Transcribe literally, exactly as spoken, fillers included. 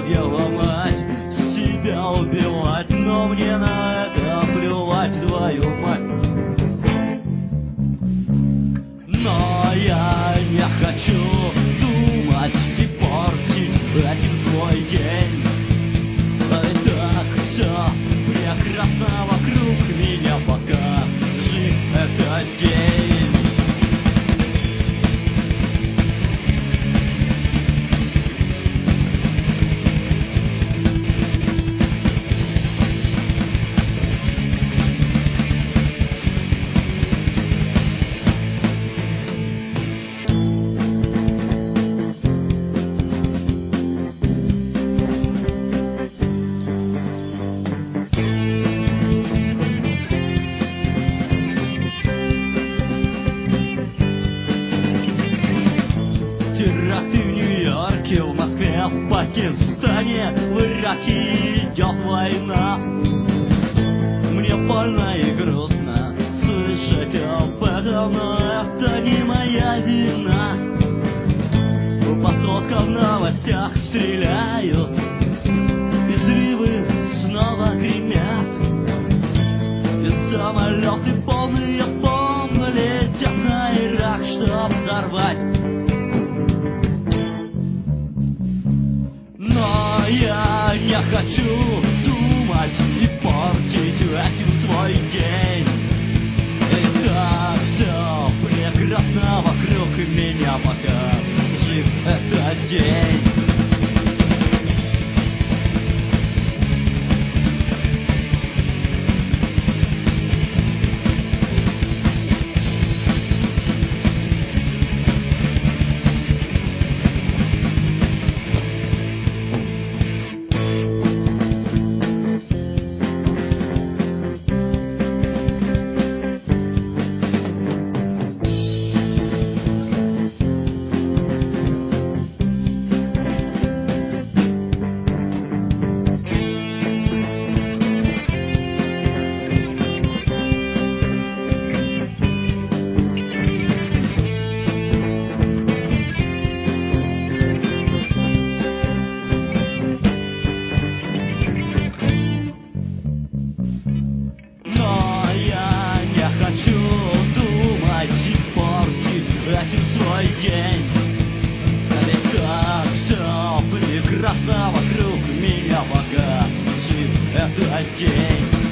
здоровье ломать, себя убивать, но мне на это плевать, твою мать. Но я не хочу думать и портить этим свой день. И так все прекрасно вокруг меня, пока жив этот день. Теракты в Нью-Йорке, в Москве, в Пакистане, в Ираке идет война. Мне больно и грустно слышать об этом, но это не моя вина. По соткам в новостях стреляют, и взрывы снова гремят, и самолеты полные бомб летят на Ирак, чтоб взорвать. Но я не хочу думать и портить этим свой день. И так все прекрасно вокруг меня, пока жив этот день. Свой день. Ведь так все прекрасно вокруг меня, пока жив этот день.